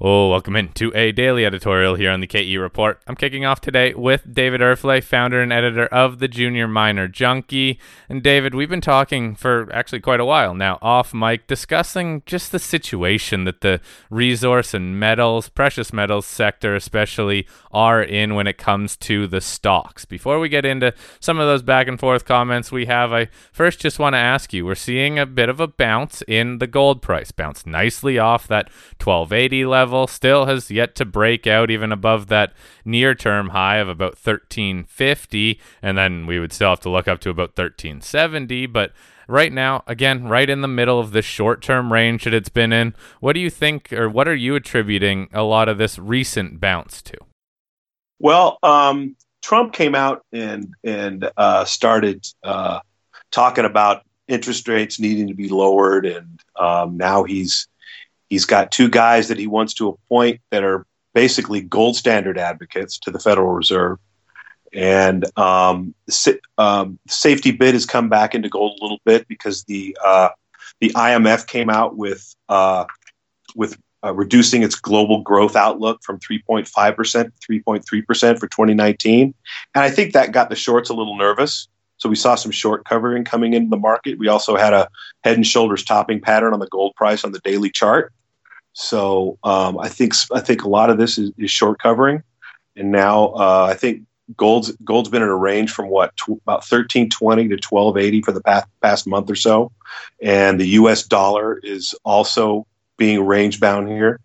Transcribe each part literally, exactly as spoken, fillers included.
Oh, welcome into a daily editorial here on the K E Report. I'm kicking off today with David Erfle, founder and editor of the Junior Miner Junkie. And David, we've been talking for actually quite a while now, off mic, discussing just the situation that the resource and metals, precious metals sector especially, are in when it comes to the stocks. Before we get into some of those back and forth comments we have, I first just want to ask you, we're seeing a bit of a bounce in the gold price, bounced nicely off that twelve eighty level. Still has yet to break out even above that near-term high of about thirteen fifty, and then we would still have to look up to about thirteen seventy, but right now, again, right in the middle of the short-term range that it's been in. What do you think, or what are you attributing a lot of this recent bounce to? Well, um, Trump came out and and uh, started uh, talking about interest rates needing to be lowered, and um, now he's He's got two guys that he wants to appoint that are basically gold standard advocates to the Federal Reserve. And um, the um, safety bid has come back into gold a little bit because the uh, the I M F came out with uh, with uh, reducing its global growth outlook from three point five percent to three point three percent for twenty nineteen. And I think that got the shorts a little nervous. So we saw some short covering coming into the market. We also had a head and shoulders topping pattern on the gold price on the daily chart. So um, I think I think a lot of this is, is short covering, and now uh, I think gold's gold's been in a range from what tw- about thirteen twenty to twelve eighty for the past, past month or so, and the U S dollar is also being range bound here.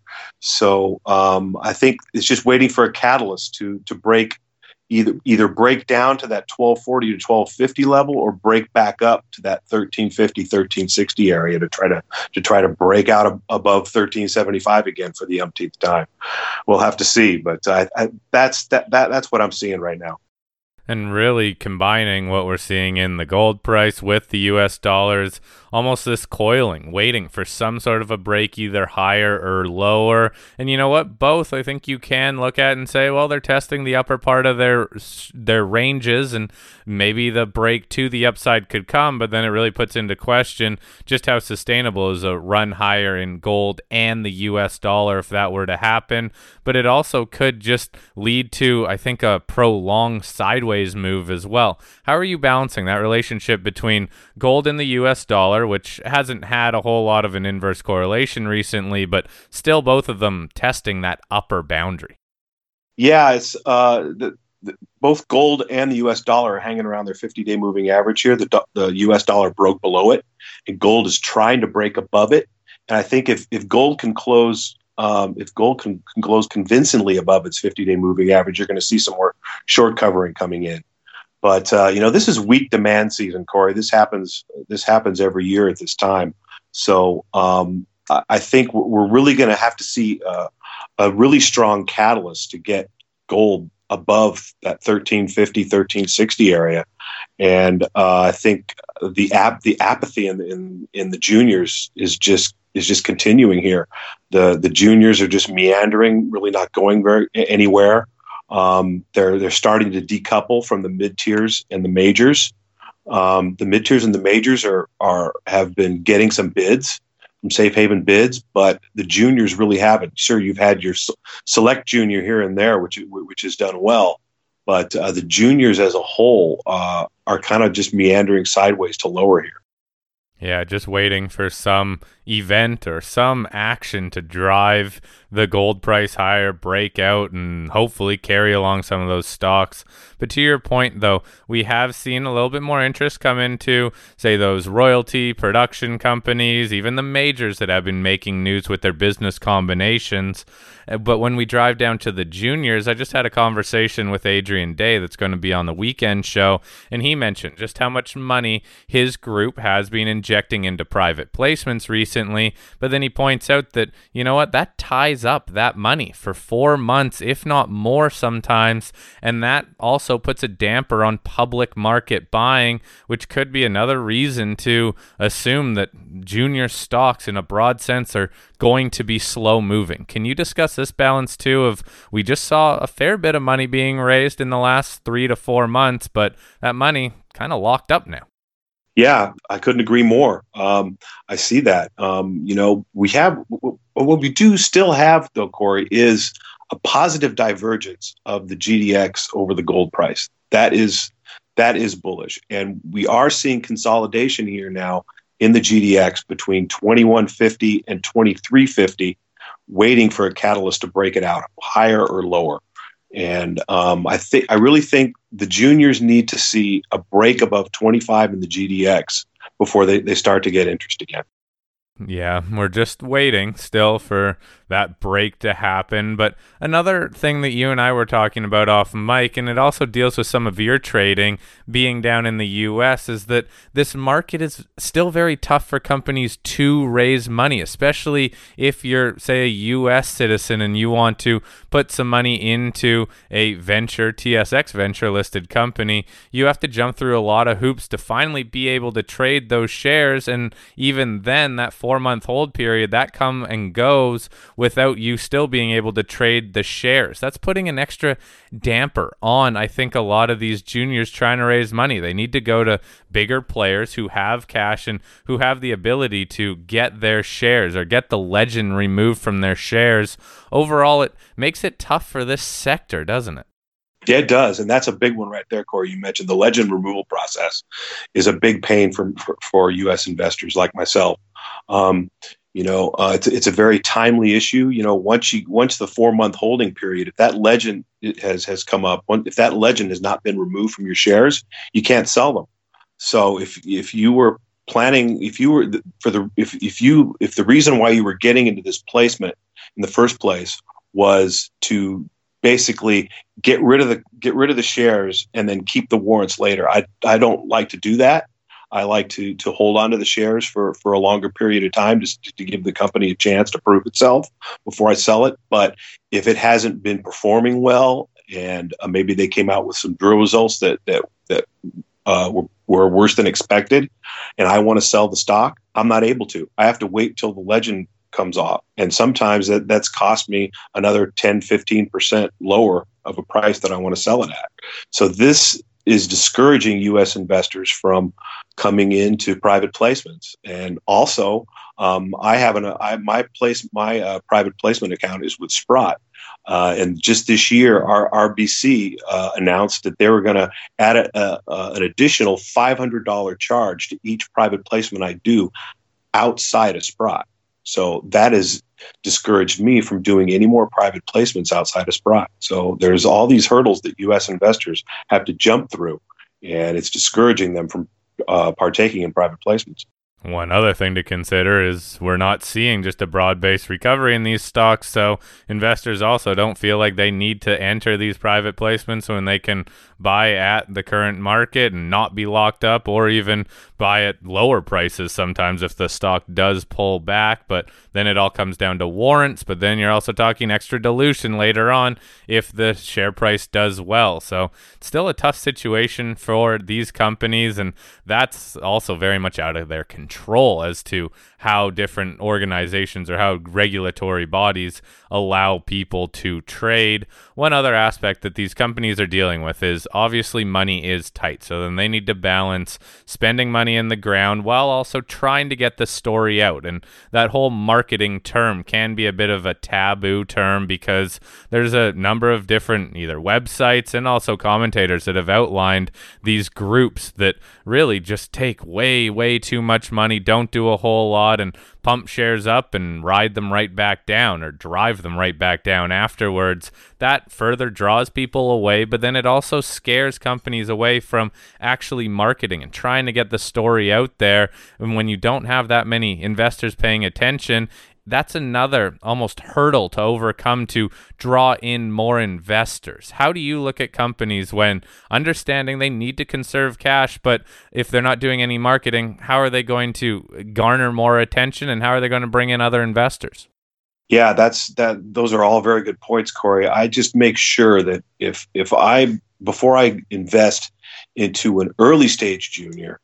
So um, I think it's just waiting for a catalyst to to break. Either either break down to that twelve forty to twelve fifty level, or break back up to that thirteen fifty, thirteen sixty area to try to to try to break out ab- above thirteen seventy-five again for the umpteenth time. We'll have to see, but I, I, that's that, that that's what I'm seeing right now. And really combining what we're seeing in the gold price with the U S dollars, almost this coiling, waiting for some sort of a break either higher or lower. And you know what? Both I think you can look at and say, well, they're testing the upper part of their their ranges, and maybe the break to the upside could come, but then it really puts into question just how sustainable is a run higher in gold and the U S dollar if that were to happen. But it also could just lead to, I think, a prolonged sideways move as well. How are you balancing that relationship between gold and the U S dollar, which hasn't had a whole lot of an inverse correlation recently, but still both of them testing that upper boundary? Yeah, it's uh, the, the, both gold and the U S dollar are hanging around their fifty-day moving average here. The, the U S dollar broke below it, and gold is trying to break above it. And I think if, if gold can close Um, if gold can, can close convincingly above its fifty-day moving average, you're going to see some more short covering coming in. But uh, you know, this is weak demand season, Corey. This happens. This happens every year at this time. So um, I, I think we're really going to have to see uh, a really strong catalyst to get gold above that thirteen fifty, thirteen sixty area. And uh, I think the ap- the apathy in, in in the juniors is just is just continuing here. The the juniors are just meandering, really not going very anywhere. Um, they're they're starting to decouple from the mid tiers and the majors. Um, the mid tiers and the majors are are have been getting some bids, some safe haven bids, but the juniors really haven't. Sure, you've had your select junior here and there, which which has done well, but uh, the juniors as a whole uh, are kind of just meandering sideways to lower here. Yeah, just waiting for some event or some action to drive the gold price higher, break out, and hopefully carry along some of those stocks. But to your point, though, we have seen a little bit more interest come into, say, those royalty production companies, even the majors that have been making news with their business combinations. But when we drive down to the juniors, I just had a conversation with Adrian Day that's going to be on the weekend show, and he mentioned just how much money his group has been injecting into private placements recently. But then he points out that, you know what, that ties up that money for four months, if not more sometimes, and that also puts a damper on public market buying, which could be another reason to assume that junior stocks in a broad sense are going to be slow moving. Can you discuss this balance too of, we just saw a fair bit of money being raised in the last three to four months, but that money kind of locked up now? Yeah, I couldn't agree more. Um, I see that. Um, you know, we have what we do still have, though, Corey, is a positive divergence of the G D X over the gold price. That is that is bullish, and we are seeing consolidation here now in the G D X between twenty-one fifty and twenty-three fifty, waiting for a catalyst to break it out higher or lower. And um, I think I really think the juniors need to see a break above twenty-five in the G D X before they, they start to get interest again. Yeah, we're just waiting still for that break to happen. But another thing that you and I were talking about off mic, and it also deals with some of your trading being down in the U S, is that this market is still very tough for companies to raise money, especially if you're, say, a U S citizen and you want to put some money into a venture, T S X venture listed company. You have to jump through a lot of hoops to finally be able to trade those shares. And even then, that four month hold period, that come and goes without you still being able to trade the shares. That's putting an extra damper on, I think, a lot of these juniors trying to raise money. They need to go to bigger players who have cash and who have the ability to get their shares or get the legend removed from their shares. Overall, it makes it tough for this sector, doesn't it? Yeah, it does. And that's a big one right there, Corey. You mentioned the legend removal process is a big pain for, for, for U S investors like myself. Um, you know, uh, it's, it's a very timely issue. You know, once you once the four month holding period, if that legend has has come up, if that legend has not been removed from your shares, you can't sell them. So if if you were planning, if you were for the if if you if the reason why you were getting into this placement in the first place was to basically get rid of the get rid of the shares and then keep the warrants later, I I don't like to do that. I like to to hold on to the shares for, for a longer period of time, just to, to give the company a chance to prove itself before I sell it. But if it hasn't been performing well, and uh, maybe they came out with some drill results that that that uh, were, were worse than expected, and I want to sell the stock, I'm not able to. I have to wait till the legend comes off, and sometimes that, that's cost me another ten, fifteen percent lower of a price that I want to sell it at. So this is discouraging U S investors from coming into private placements. And also, um, I have an I, my place my uh, private placement account is with Sprott, uh, and just this year, our R B C uh, announced that they were going to add a, a, a, an additional five hundred dollars charge to each private placement I do outside of Sprott. So that has discouraged me from doing any more private placements outside of Sprott. So there's all these hurdles that U S investors have to jump through, and it's discouraging them from uh, partaking in private placements. One other thing to consider is we're not seeing just a broad-based recovery in these stocks, so investors also don't feel like they need to enter these private placements when they can buy at the current market and not be locked up, or even buy at lower prices sometimes if the stock does pull back. But then it all comes down to warrants, but then you're also talking extra dilution later on if the share price does well. So it's still a tough situation for these companies, and that's also very much out of their control as to how different organizations or how regulatory bodies allow people to trade. One other aspect that these companies are dealing with is obviously money is tight. So then they need to balance spending money in the ground while also trying to get the story out. And that whole marketing term can be a bit of a taboo term because there's a number of different either websites and also commentators that have outlined these groups that really just take way, way too much money, don't do a whole lot, and pump shares up and ride them right back down or drive them right back down afterwards. That further draws people away, but then it also scares companies away from actually marketing and trying to get the story out there. And when you don't have that many investors paying attention, that's another almost hurdle to overcome to draw in more investors. How do you look at companies when understanding they need to conserve cash, but if they're not doing any marketing, how are they going to garner more attention, and how are they going to bring in other investors? Yeah, that's that. Those are all very good points, Corey. I just make sure that if if I before I invest into an early stage junior,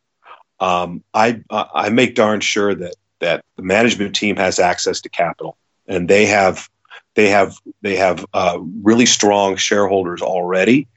um, I I make darn sure that that the management team has access to capital, and they have they have they have uh, really strong shareholders already,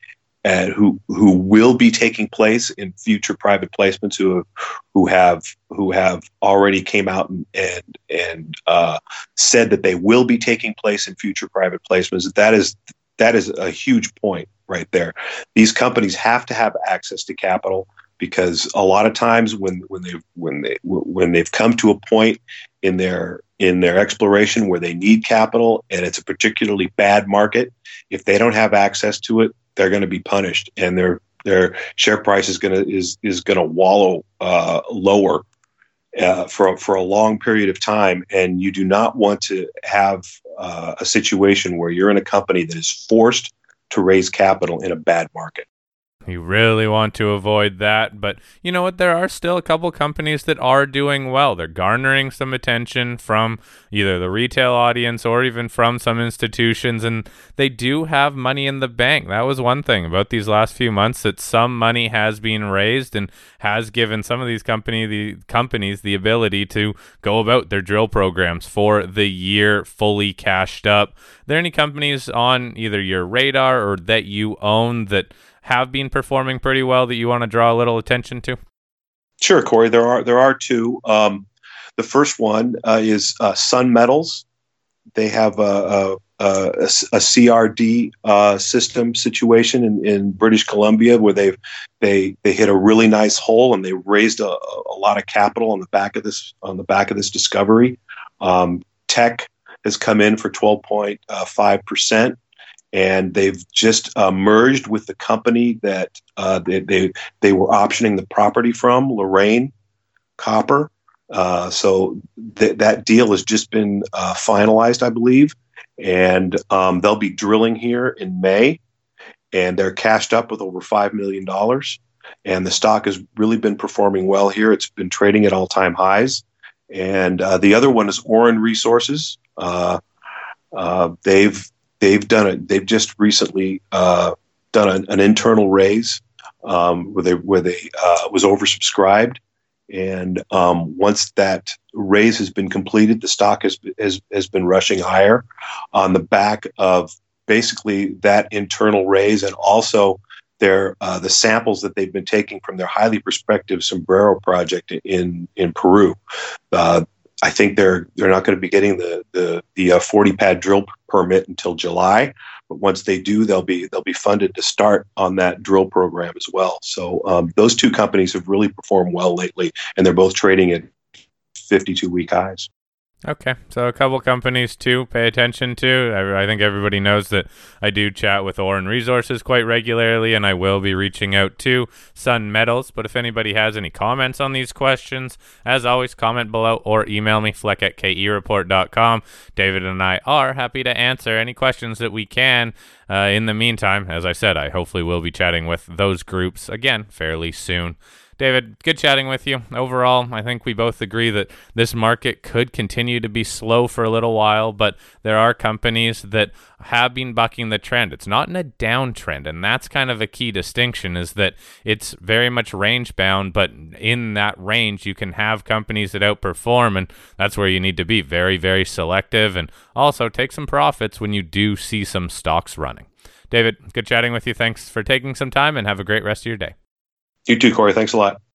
and who who will be taking place in future private placements, who who have who have already came out and and, and uh, said that they will be taking place in future private placements. That is that is a huge point right there. These companies have to have access to capital, because a lot of times when when they when they when they've come to a point in their in their exploration where they need capital and it's a particularly bad market, if they don't have access to it, they're going to be punished, and their their share price is going to is is going to wallow uh, lower uh, for for a long period of time. And you do not want to have uh, a situation where you're in a company that is forced to raise capital in a bad market. You really want to avoid that, but you know what? There are still a couple companies that are doing well. They're garnering some attention from either the retail audience or even from some institutions, and they do have money in the bank. That was one thing about these last few months, that some money has been raised and has given some of these company the companies the ability to go about their drill programs for the year fully cashed up. Are there any companies on either your radar or that you own that have been performing pretty well that you want to draw a little attention to? Sure, Corey. There are there are two. Um, the first one uh, is uh, Sun Metals. They have a, a, a, a C R D uh, system situation in, in British Columbia, where they've they they hit a really nice hole, and they raised a, a lot of capital on the back of this on the back of this discovery. Um, Teck has come in for twelve point five percent. And they've just uh, merged with the company that uh, they, they they were optioning the property from, Lorraine Copper. Uh, so th- that deal has just been uh, finalized, I believe, and um, they'll be drilling here in May. And they're cashed up with over five million dollars. And the stock has really been performing well here. It's been trading at all-time highs. And uh, the other one is Orin Resources. Uh, uh, they've They've done it. They've just recently uh, done an, an internal raise um, where they where they uh, was oversubscribed, and um, once that raise has been completed, the stock has has has been rushing higher on the back of basically that internal raise, and also their uh, the samples that they've been taking from their highly prospective Sombrero project in in Peru. Uh, I think they're they're not going to be getting the the the uh, forty pad drill permit until July, but once they do, they'll be they'll be funded to start on that drill program as well. So um, those two companies have really performed well lately, and they're both trading at fifty-two week highs. Okay, so a couple companies to pay attention to. I, I think everybody knows that I do chat with Orin Resources quite regularly, and I will be reaching out to Sun Metals. But if anybody has any comments on these questions, as always, comment below or email me, fleck at k e report dot com. David and I are happy to answer any questions that we can. Uh, in the meantime, as I said, I hopefully will be chatting with those groups again fairly soon. David, good chatting with you. Overall, I think we both agree that this market could continue to be slow for a little while, but there are companies that have been bucking the trend. It's not in a downtrend, and that's kind of a key distinction, is that it's very much range-bound, but in that range, you can have companies that outperform, and that's where you need to be very, very selective, and also take some profits when you do see some stocks running. David, good chatting with you. Thanks for taking some time, and have a great rest of your day. You too, Corey. Thanks a lot.